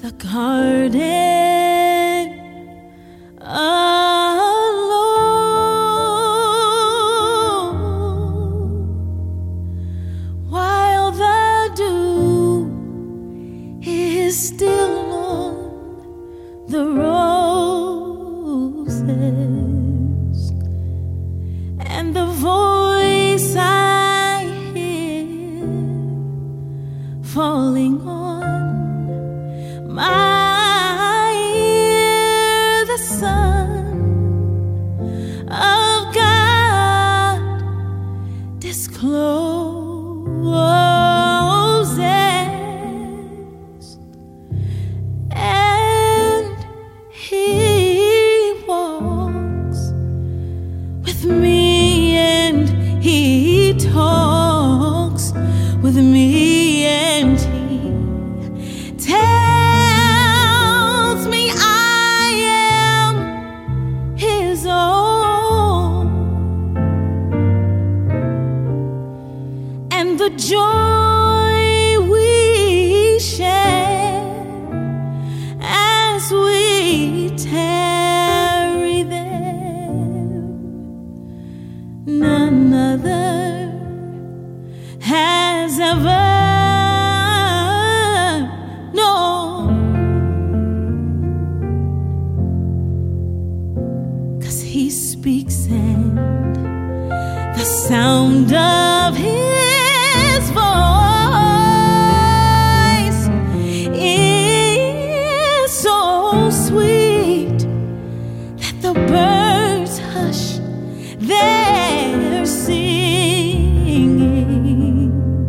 the garden alone, while the dew is still on the roses, and the voice I hear falling on my ear, the Son of God discloses, and He walks with me, and He talks with me, and He tells me I am His own, and the joy we share as we tarry there, none other has ever known, 'cause He speaks, and the sound of His voice is so sweet that the birds hush their singing,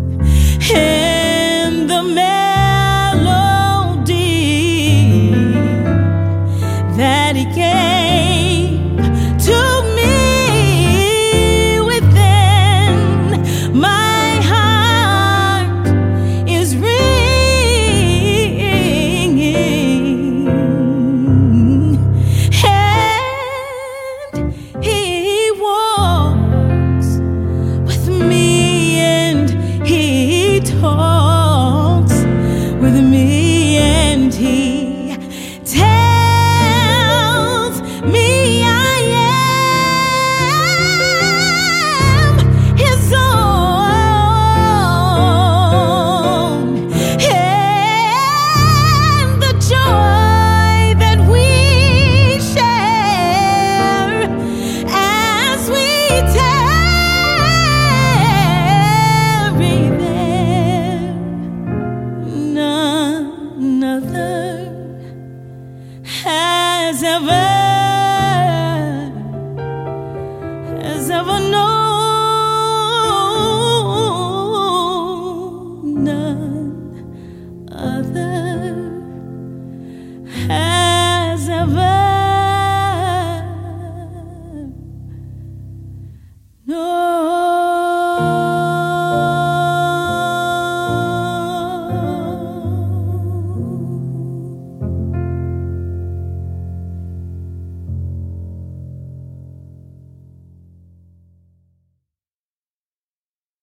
and the melody that He gave to me within my heart is ringing, and He walks with me, and He talks with me.